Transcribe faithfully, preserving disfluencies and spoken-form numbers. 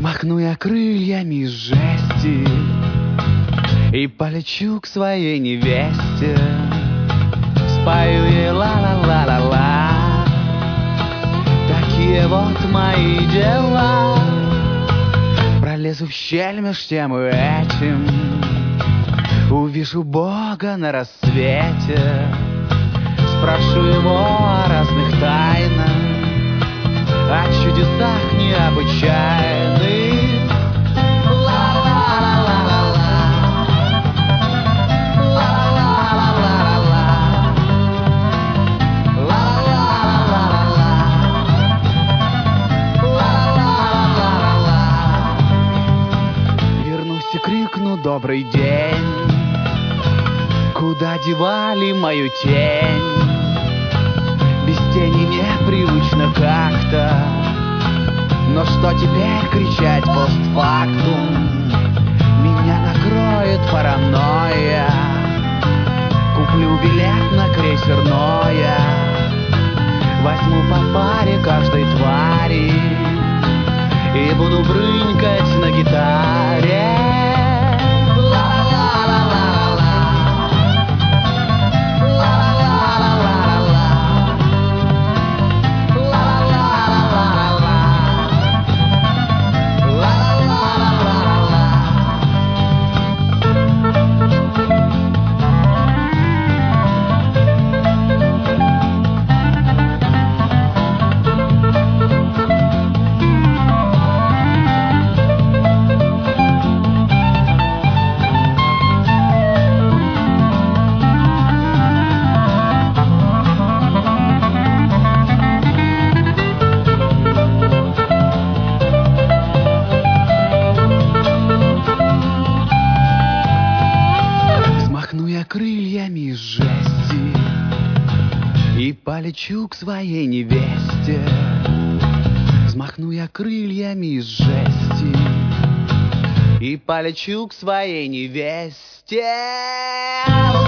Взмахну я крыльями из жести и полечу к своей невесте. Спою ей ла-ла-ла-ла-ла. Такие вот мои дела. Пролезу в щель меж тем и этим, увижу Бога на рассвете. Спрошу его о разных тайнах, о чудесах необычайных. Вернусь и крикну: добрый день! Куда девали мою тень? Без тени непривычно как-то. Но что теперь кричать постфактум? Меня накроет паранойя. Куплю билет на крейсер Ноя. Возьму по паре каждой твари и буду брынкать на гитаре. Крыльями из жести и полечу к своей невесте. Взмахну я крыльями из жести и полечу к своей невесте.